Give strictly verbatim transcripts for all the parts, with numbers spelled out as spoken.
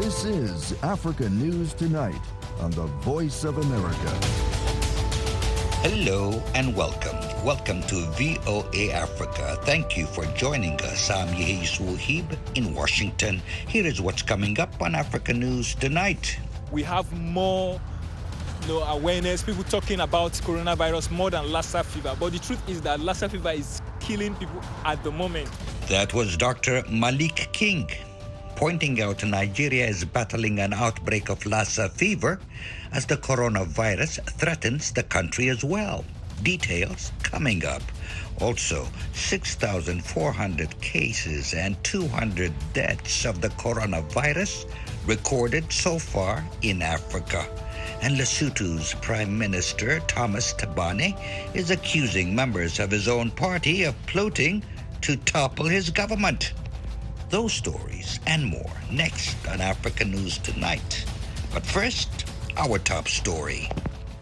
This is Africa News Tonight on the Voice of America. Hello and welcome. Welcome to V O A Africa. Thank you for joining us. I'm Yehis Wuhib in Washington. Here is what's coming up on Africa News Tonight. We have more you know, awareness, people talking about coronavirus more than Lassa fever. But the truth is that Lassa fever is killing people at the moment. That was Doctor Malik King, pointing out Nigeria is battling an outbreak of Lassa fever as the coronavirus threatens the country as well. Details coming up. Also, six thousand four hundred cases and two hundred deaths of the coronavirus recorded so far in Africa. And Lesotho's Prime Minister Thomas Tabane is accusing members of his own party of plotting to topple his government. Those stories and more next on Africa News Tonight. But first, our top story.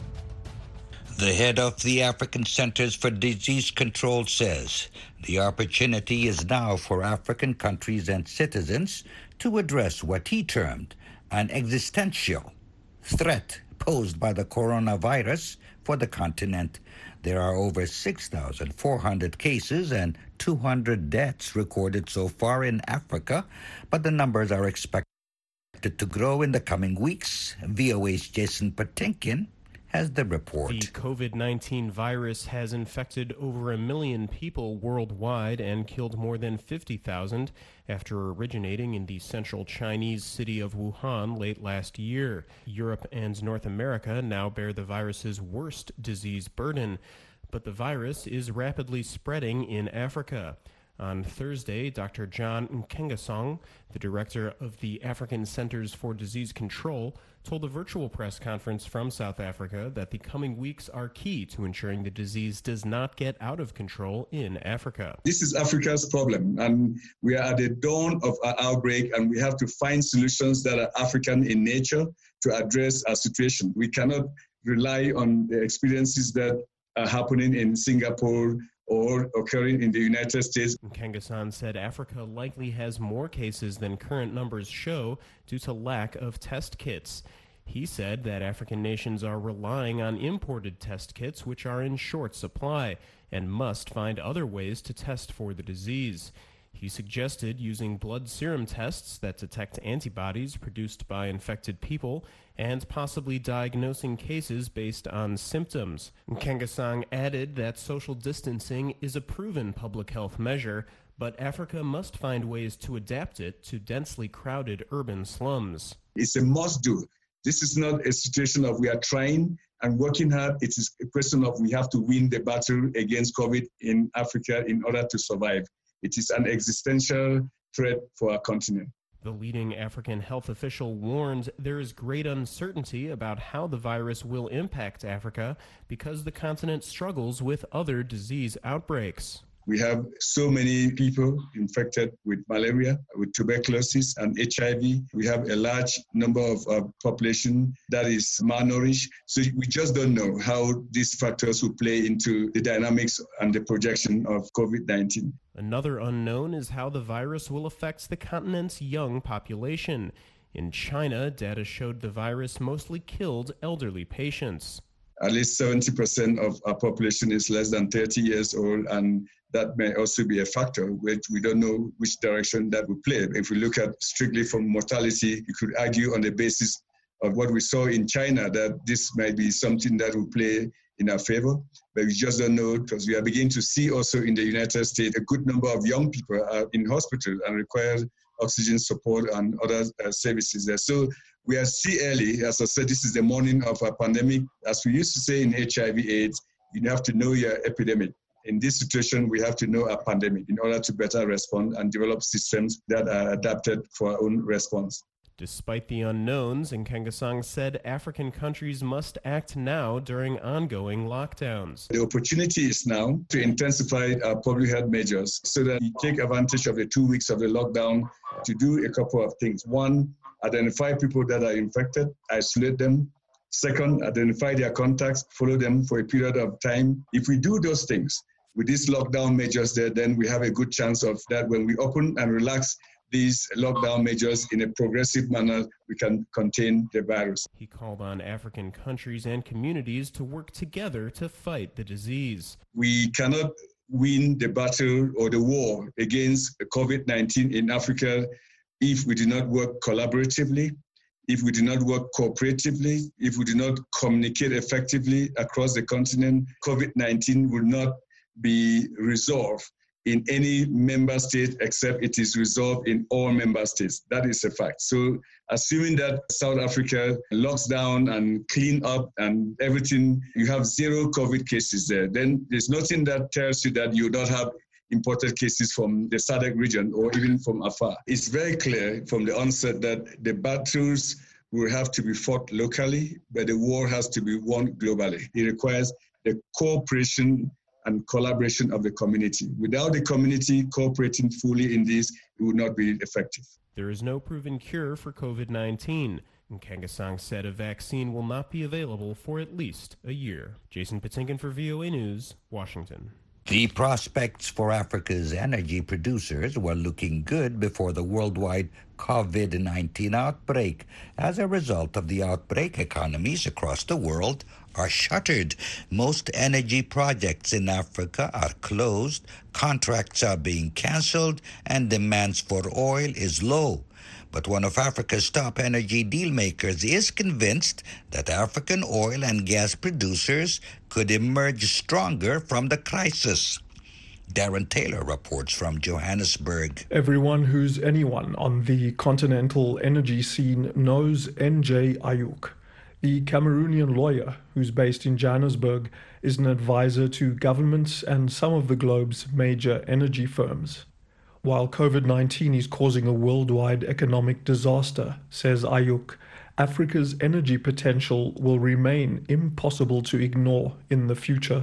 The head of the African Centers for Disease Control says the opportunity is now for African countries and citizens to address what he termed an existential threat posed by the coronavirus for the continent. There are over six thousand four hundred cases and two hundred deaths recorded so far in Africa, but the numbers are expected to grow in the coming weeks. V O A's Jason Patinkin has the report. The COVID nineteen virus has infected over a million people worldwide and killed more than fifty thousand after originating in the central Chinese city of Wuhan late last year. Europe and North America now bear the virus's worst disease burden, but the virus is rapidly spreading in Africa. On Thursday, Doctor John Nkengasong, the director of the African Centers for Disease Control, told a virtual press conference from South Africa that the coming weeks are key to ensuring the disease does not get out of control in Africa. This is Africa's problem, and we are at the dawn of our outbreak, and we have to find solutions that are African in nature to address our situation. We cannot rely on the experiences that are happening in Singapore or occurring in the United States. Nkengasong said Africa likely has more cases than current numbers show due to lack of test kits. He said that African nations are relying on imported test kits, which are in short supply, and must find other ways to test for the disease. He suggested using blood serum tests that detect antibodies produced by infected people and possibly diagnosing cases based on symptoms. Nkengasong added that social distancing is a proven public health measure, but Africa must find ways to adapt it to densely crowded urban slums. It's a must-do. This is not a situation of we are trying and working hard. It is a question of we have to win the battle against COVID in Africa in order to survive. It is an existential threat for our continent. The leading African health official warned there is great uncertainty about how the virus will impact Africa because the continent struggles with other disease outbreaks. We have so many people infected with malaria, with tuberculosis and H I V. We have a large number of uh, population that is malnourished. So we just don't know how these factors will play into the dynamics and the projection of COVID nineteen. Another unknown is how the virus will affect the continent's young population. In China, data showed the virus mostly killed elderly patients. At least seventy percent of our population is less than thirty years old, and that may also be a factor, which we don't know which direction that will play. If we look at strictly from mortality, you could argue on the basis of what we saw in China that this might be something that will play in our favor, but we just don't know because we are beginning to see also in the United States a good number of young people are in hospital and require oxygen support and other uh, services there. So we are still early. As I said, this is the morning of a pandemic. As we used to say in H I V AIDS, you have to know your epidemic. In this situation, we have to know a pandemic in order to better respond and develop systems that are adapted for our own response. Despite the unknowns, Nkengasong said African countries must act now during ongoing lockdowns. The opportunity is now to intensify our public health measures so that we take advantage of the two weeks of the lockdown to do a couple of things. One, identify people that are infected, isolate them. Second, identify their contacts, follow them for a period of time. If we do those things with these lockdown measures there, then we have a good chance of that when we open and relax, these lockdown measures in a progressive manner, we can contain the virus. He called on African countries and communities to work together to fight the disease. We cannot win the battle or the war against COVID nineteen in Africa if we do not work collaboratively, if we do not work cooperatively, if we do not communicate effectively across the continent. COVID nineteen will not be resolved in any member state except it is resolved in all member states. That is a fact. So assuming that South Africa locks down and clean up and everything, you have zero COVID cases there, then there's nothing that tells you that you don't have imported cases from the S A D C region or even from afar. It's very clear from the onset that the battles will have to be fought locally, but the war has to be won globally. It requires the cooperation and collaboration of the community. Without the community cooperating fully in this, it would not be effective. There is no proven cure for COVID nineteen. Nkengasong said a vaccine will not be available for at least a year. Jason Patinkin for V O A News, Washington. The prospects for Africa's energy producers were looking good before the worldwide COVID nineteen outbreak. As a result of the outbreak, economies across the world are shuttered. Most energy projects in Africa are closed, contracts are being canceled, and demands for oil is low. But one of Africa's top energy dealmakers is convinced that African oil and gas producers could emerge stronger from the crisis. Darren Taylor reports from Johannesburg. Everyone who's anyone on the continental energy scene knows N J Ayuk. The Cameroonian lawyer, who's based in Johannesburg, is an advisor to governments and some of the globe's major energy firms. While COVID nineteen is causing a worldwide economic disaster, says Ayuk, Africa's energy potential will remain impossible to ignore in the future.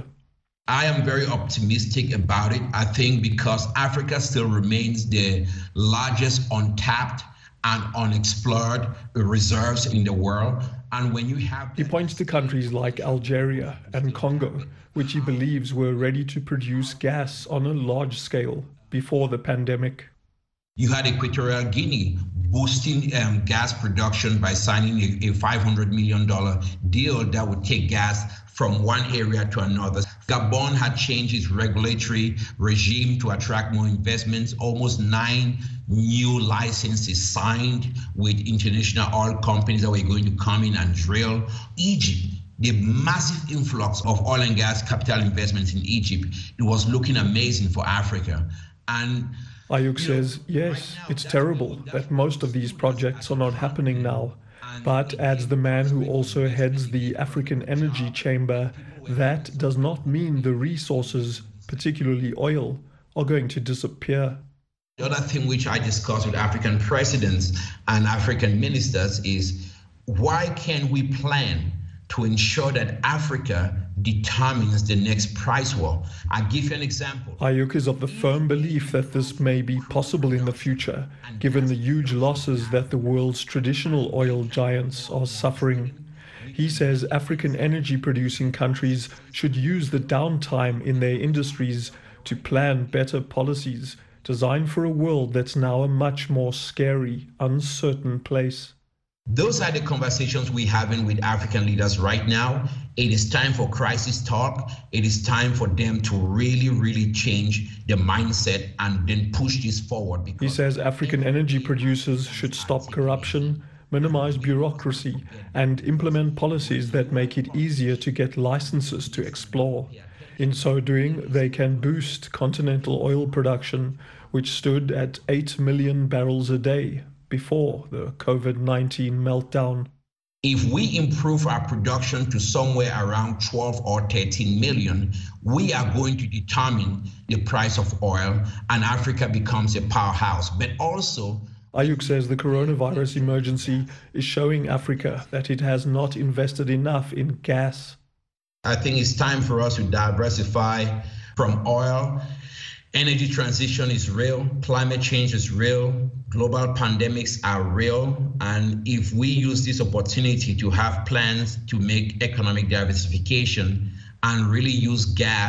I am very optimistic about it. I think because Africa still remains the largest untapped and unexplored reserves in the world. And when you have... He points to countries like Algeria and Congo, which he believes were ready to produce gas on a large scale before the pandemic. You had Equatorial Guinea boosting um, gas production by signing a, a five hundred million dollars deal that would take gas from one area to another. Gabon had changed its regulatory regime to attract more investments. Almost nine new licenses signed with international oil companies that were going to come in and drill. Egypt, the massive influx of oil and gas capital investments in Egypt, it was looking amazing for Africa. And Ayuk says, yes, it's terrible that most of these projects are not happening now, but adds the man who also heads the African Energy Chamber, that does not mean the resources, particularly oil, are going to disappear. The other thing which I discuss with African presidents and African ministers is, why can't we plan to ensure that Africa determines the next price war? I'll give you an example. Ayuk is of the firm belief that this may be possible in the future, given the huge losses that the world's traditional oil giants are suffering. He says African energy-producing countries should use the downtime in their industries to plan better policies designed for a world that's now a much more scary, uncertain place. Those are the conversations we're having with African leaders right now. It is time for crisis talk. It is time for them to really, really change the mindset and then push this forward. He says African energy producers should stop corruption, minimize bureaucracy, and implement policies that make it easier to get licenses to explore. In so doing, they can boost continental oil production, which stood at eight million barrels a day before the COVID nineteen meltdown. If we improve our production to somewhere around twelve or thirteen million, we are going to determine the price of oil and Africa becomes a powerhouse. But also, Ayuk says the coronavirus emergency is showing Africa that it has not invested enough in gas. I think it's time for us to diversify from oil. Energy transition is real, climate change is real, global pandemics are real, and if we use this opportunity to have plans to make economic diversification and really use gas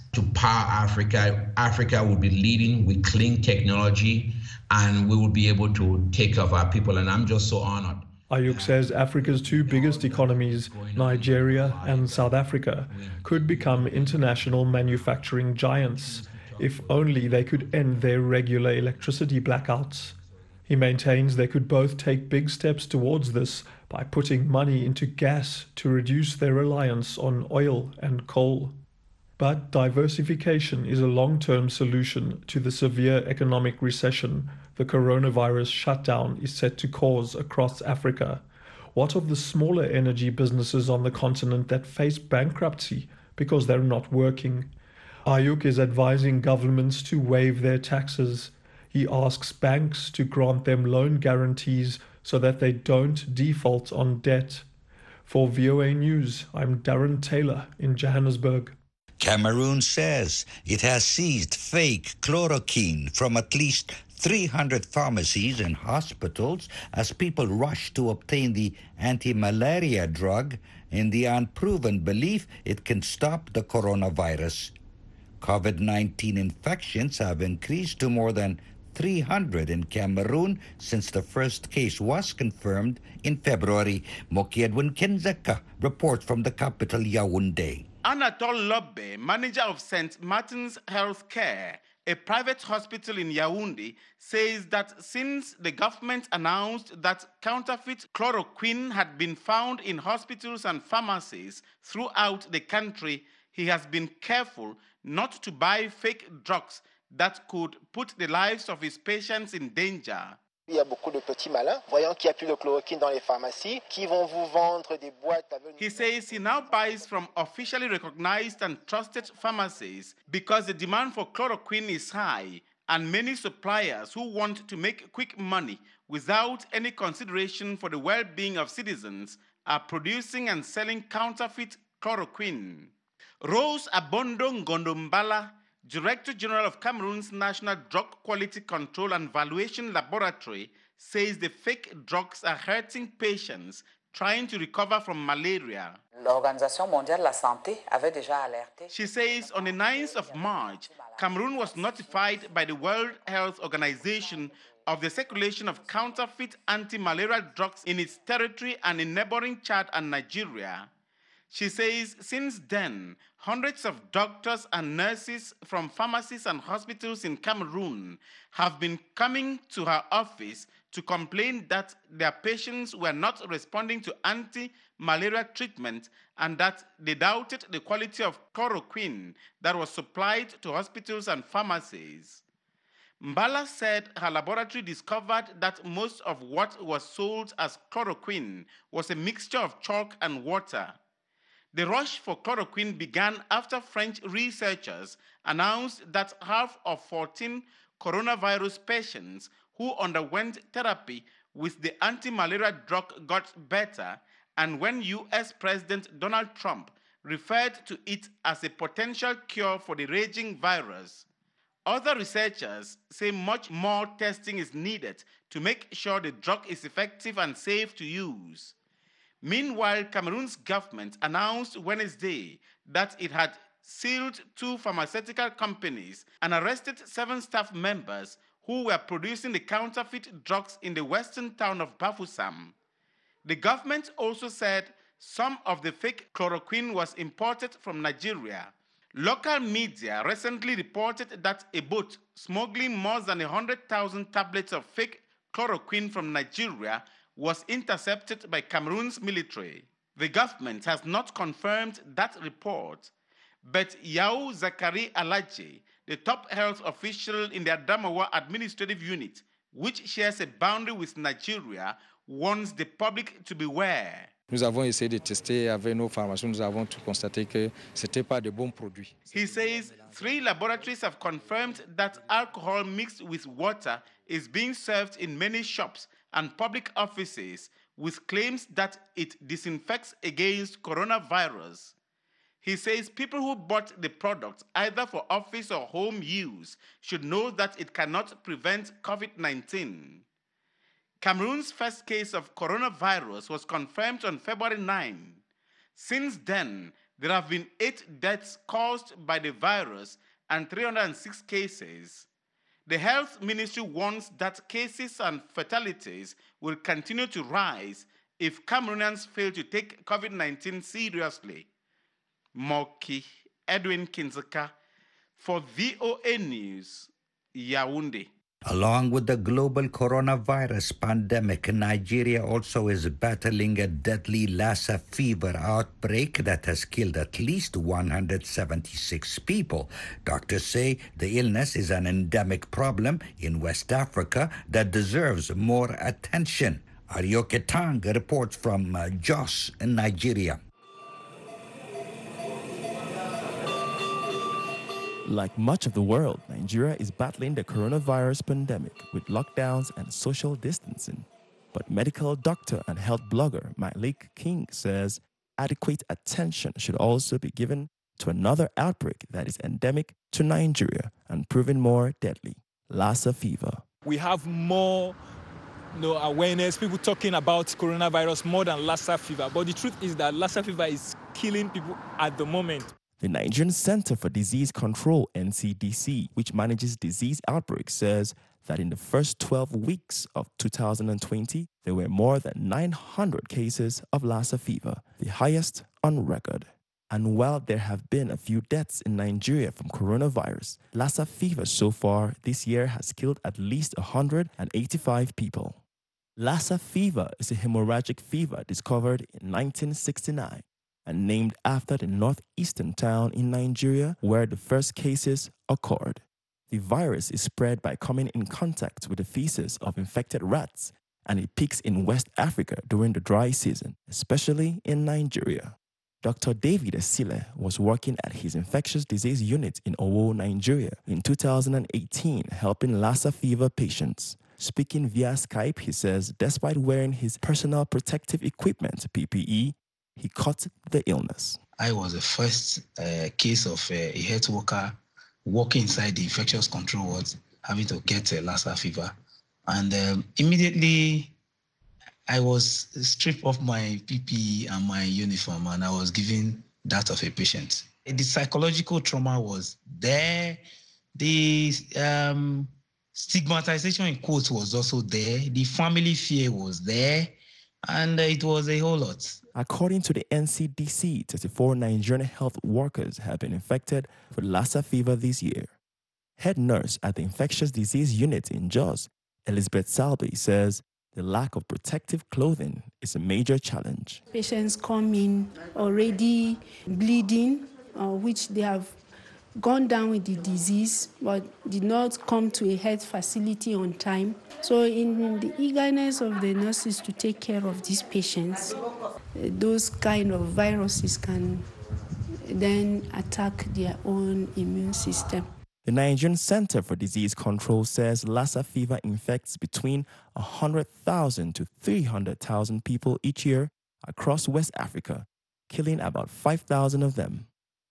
to power Africa. Africa will be leading with clean technology, and we will be able to take care of our people. And I'm just so honored. Ayuk says Africa's two biggest economies, Nigeria and South Africa, could become international manufacturing giants if only they could end their regular electricity blackouts. He maintains they could both take big steps towards this by putting money into gas to reduce their reliance on oil and coal. But diversification is a long-term solution to the severe economic recession the coronavirus shutdown is set to cause across Africa. What of the smaller energy businesses on the continent that face bankruptcy because they're not working? Ayuk is advising governments to waive their taxes. He asks banks to grant them loan guarantees so that they don't default on debt. For V O A News, I'm Darren Taylor in Johannesburg. Cameroon says it has seized fake chloroquine from at least three hundred pharmacies and hospitals as people rush to obtain the anti-malaria drug in the unproven belief it can stop the coronavirus. COVID nineteen infections have increased to more than three hundred in Cameroon since the first case was confirmed in February. Moki Edwin Kenzeka reports from the capital, Yaoundé. Anatole Lobbe, manager of Saint Martin's Health Care, a private hospital in Yaoundé, says that since the government announced that counterfeit chloroquine had been found in hospitals and pharmacies throughout the country, he has been careful not to buy fake drugs that could put the lives of his patients in danger. Il y a beaucoup de petits malins, voyant qu'il n'y a plus de chloroquine dans les pharmacies, qui vont vous vendre des boîtes avec... He says he now buys from officially recognized and trusted pharmacies because the demand for chloroquine is high, and many suppliers who want to make quick money without any consideration for the well-being of citizens are producing and selling counterfeit chloroquine. Rose Abondo Ngondombala, Director General of Cameroon's National Drug Quality Control and Valuation Laboratory, says the fake drugs are hurting patients trying to recover from malaria. L'Organisation mondiale de la santé avait déjà alerté. She says on the ninth of March, Cameroon was notified by the World Health Organization of the circulation of counterfeit anti-malarial drugs in its territory and in neighboring Chad and Nigeria. She says since then, hundreds of doctors and nurses from pharmacies and hospitals in Cameroon have been coming to her office to complain that their patients were not responding to anti-malaria treatment and that they doubted the quality of chloroquine that was supplied to hospitals and pharmacies. Mbala said her laboratory discovered that most of what was sold as chloroquine was a mixture of chalk and water. The rush for chloroquine began after French researchers announced that half of fourteen coronavirus patients who underwent therapy with the anti-malaria drug got better, and when U S President Donald Trump referred to it as a potential cure for the raging virus. Other researchers say much more testing is needed to make sure the drug is effective and safe to use. Meanwhile, Cameroon's government announced Wednesday that it had sealed two pharmaceutical companies and arrested seven staff members who were producing the counterfeit drugs in the western town of Bafoussam. The government also said some of the fake chloroquine was imported from Nigeria. Local media recently reported that a boat smuggling more than one hundred thousand tablets of fake chloroquine from Nigeria was intercepted by Cameroon's military. The government has not confirmed that report, but Yao Zakari Alaje, the top health official in the Adamawa Administrative Unit, which shares a boundary with Nigeria, warns the public to beware. Nous avons essayé de tester avec nos pharmaciens, nous avons constaté que c'était pas de bons produits. He says three laboratories have confirmed that alcohol mixed with water is being served in many shops and public offices with claims that it disinfects against coronavirus. He says people who bought the product either for office or home use should know that it cannot prevent COVID nineteen. Cameroon's first case of coronavirus was confirmed on February ninth. Since then, There have been eight deaths caused by the virus and three hundred six cases. The health ministry warns that cases and fatalities will continue to rise if Cameroonians fail to take COVID nineteen seriously. Moki Edwin Kinzeka for V O A News, Yaoundé. Along with the global coronavirus pandemic, Nigeria also is battling a deadly Lassa fever outbreak that has killed at least one hundred seventy-six people. Doctors say the illness is an endemic problem in West Africa that deserves more attention. Arioke Tang reports from uh, Jos in Nigeria. Like much of the world, Nigeria is battling the coronavirus pandemic with lockdowns and social distancing. But medical doctor and health blogger Malik King says adequate attention should also be given to another outbreak that is endemic to Nigeria and proving more deadly, Lassa fever. We have more you know, awareness, people talking about coronavirus more than Lassa fever. But the truth is that Lassa fever is killing people at the moment. The Nigerian Center for Disease Control, N C D C, which manages disease outbreaks, says that in the first twelve weeks of two thousand twenty, there were more than nine hundred cases of Lassa fever, the highest on record. And while there have been a few deaths in Nigeria from coronavirus, Lassa fever so far this year has killed at least one hundred eighty-five people. Lassa fever is a hemorrhagic fever discovered in nineteen sixty-nine. And named after the northeastern town in Nigeria where the first cases occurred. The virus is spread by coming in contact with the feces of infected rats, and it peaks in West Africa during the dry season, especially in Nigeria. Doctor David Esile was working at his infectious disease unit in Owo, Nigeria in two thousand eighteen, helping Lassa fever patients. Speaking via Skype, he says despite wearing his personal protective equipment, P P E, he caught the illness. I was the first uh, case of uh, a health worker walking inside the infectious control ward, having to get a Lassa fever. And um, immediately, I was stripped of my P P E and my uniform, and I was given that of a patient. The psychological trauma was there. The um, stigmatization in quotes was also there. The family fear was there. And it was a whole lot. According to the N C D C, thirty-four Nigerian health workers have been infected with Lassa fever this year. Head nurse at the infectious disease unit in Jos, Elizabeth Salby, says the lack of protective clothing is a major challenge. Patients come in already bleeding, uh, which they have gone down with the disease but did not come to a health facility on time. So in the eagerness of the nurses to take care of these patients, those kind of viruses can then attack their own immune system. The Nigerian Center for Disease Control says Lassa fever infects between one hundred thousand to three hundred thousand people each year across West Africa, killing about five thousand of them.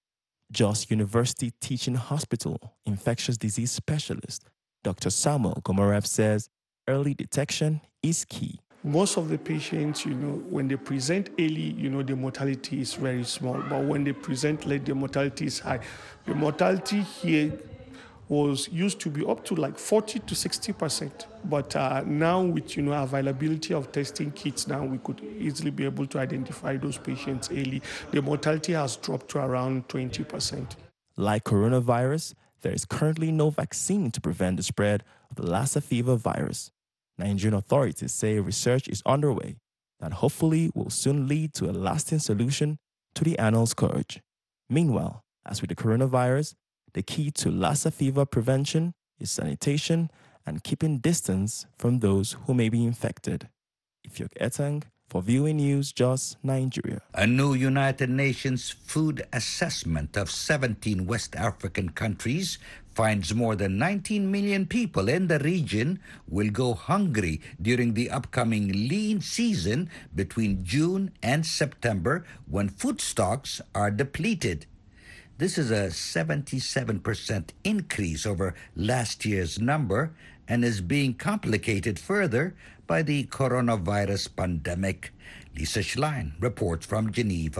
Jos University Teaching Hospital infectious disease specialist Doctor Samuel Gomorev says early detection is key. Most of the patients, you know, when they present early, you know, the mortality is very small. But when they present late, the mortality is high. The mortality here was used to be up to like forty to sixty percent. But uh, now with, you know, availability of testing kits, now we could easily be able to identify those patients early. The mortality has dropped to around twenty percent. Like coronavirus, there is currently no vaccine to prevent the spread of the Lassa fever virus. Nigerian authorities say research is underway that hopefully will soon lead to a lasting solution to the annual scourge. Meanwhile, as with the coronavirus, the key to Lassa fever prevention is sanitation and keeping distance from those who may be infected. Ifyok Etang for V O A News, Jos, Nigeria. A new United Nations food assessment of seventeen West African countries finds more than nineteen million people in the region will go hungry during the upcoming lean season between June and September when food stocks are depleted. This is a seventy-seven percent increase over last year's number and is being complicated further by the coronavirus pandemic. Lisa Schlein reports from Geneva.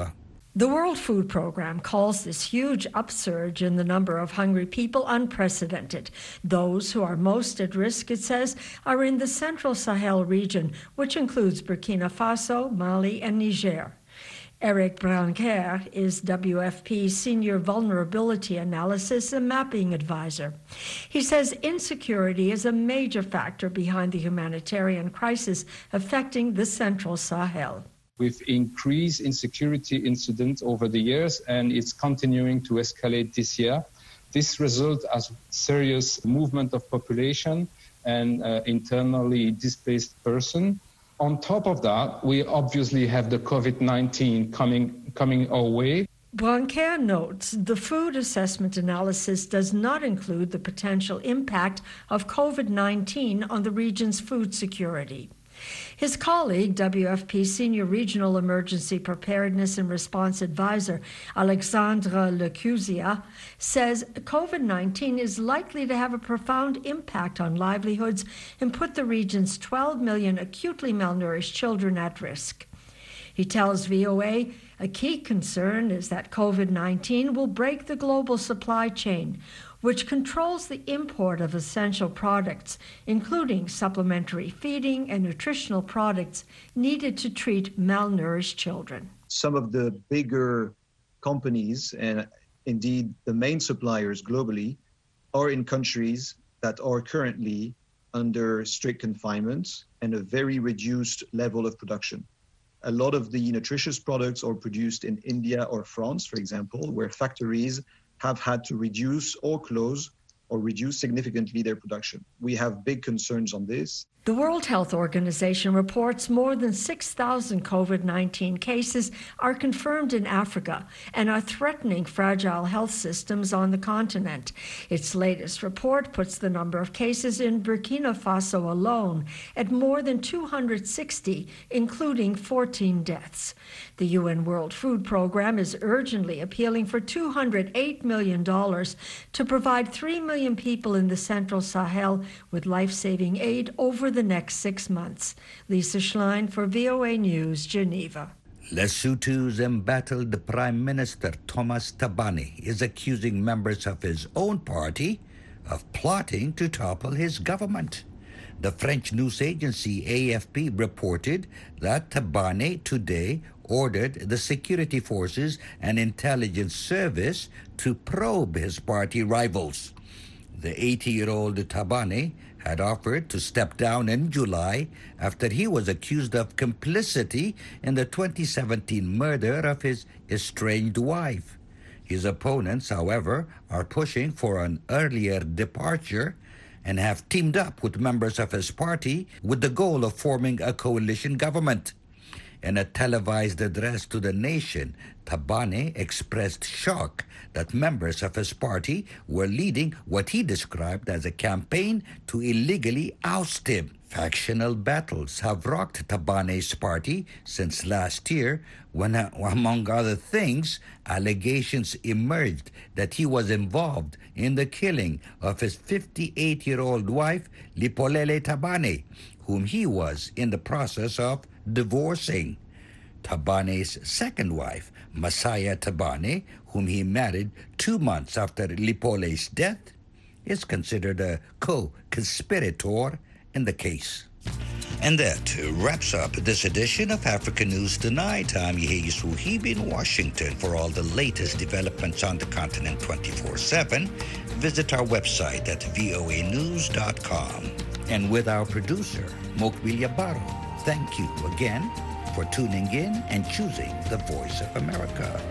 The World Food Programme calls this huge upsurge in the number of hungry people unprecedented. Those who are most at risk, it says, are in the Central Sahel region, which includes Burkina Faso, Mali, and Niger. Eric Branquer is W F P's Senior Vulnerability Analysis and Mapping Advisor. He says insecurity is a major factor behind the humanitarian crisis affecting the Central Sahel. We've increased insecurity incidents over the years, and it's continuing to escalate this year. This results as serious movement of population and uh, internally displaced person. On top of that, we obviously have the COVID nineteen coming coming our way. Branquer notes the food assessment analysis does not include the potential impact of COVID nineteen on the region's food security. His colleague, W F P Senior Regional Emergency Preparedness and Response Advisor Alexandre Lecuzia, says COVID nineteen is likely to have a profound impact on livelihoods and put the region's twelve million acutely malnourished children at risk. He tells V O A a key concern is that COVID nineteen will break the global supply chain, which controls the import of essential products, including supplementary feeding and nutritional products needed to treat malnourished children. Some of the bigger companies, and indeed the main suppliers globally, are in countries that are currently under strict confinement and a very reduced level of production. A lot of the nutritious products are produced in India or France, for example, where factories have had to reduce or close or reduce significantly their production. We have big concerns on this. The World Health Organization reports more than six thousand COVID nineteen cases are confirmed in Africa and are threatening fragile health systems on the continent. Its latest report puts the number of cases in Burkina Faso alone at more than two hundred sixty, including fourteen deaths. The U N World Food Programme is urgently appealing for two hundred eight million dollars to provide three million people in the Central Sahel with life-saving aid over the next six months. Lisa Schlein for V O A News, Geneva. Lesotho's embattled Prime Minister Thomas Thabane is accusing members of his own party of plotting to topple his government. The French news agency A F P reported that Thabane today ordered the security forces and intelligence service to probe his party rivals. The eighty-year-old Thabane had offered to step down in July after he was accused of complicity in the twenty seventeen murder of his estranged wife. His opponents, however, are pushing for an earlier departure and have teamed up with members of his party with the goal of forming a coalition government. In a televised address to the nation, Thabane expressed shock that members of his party were leading what he described as a campaign to illegally oust him. Factional battles have rocked Thabane's party since last year when, uh, among other things, allegations emerged that he was involved in the killing of his fifty-eight-year-old wife, Lipolele Thabane, whom he was in the process of divorcing. Thabane's second wife, Masaya Thabane, whom he married two months after Lipole's death, is considered a co-conspirator in the case. And that wraps up this edition of Africa News Tonight. I'm Yehisu Hib in Washington. For all the latest developments on the continent twenty-four seven, visit our website at V O A news dot com. And with our producer, Mokbilia Baro, thank you again for tuning in and choosing the Voice of America.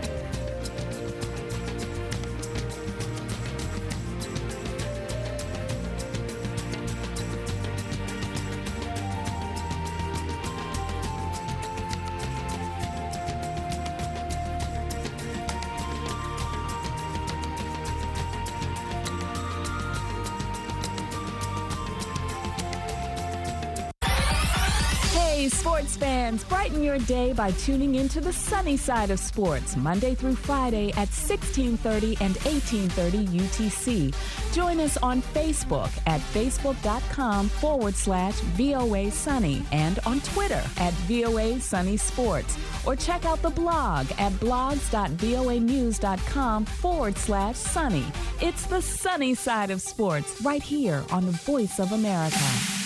Hey, sports fans, brighten your day by tuning into the sunny side of sports, Monday through Friday at sixteen thirty and eighteen thirty U T C. Join us on Facebook at facebook.com forward slash VOA Sunny and on Twitter at VOA Sunny Sports. Or check out the blog at blogs.voanews.com forward slash sunny. It's the sunny side of sports right here on the Voice of America.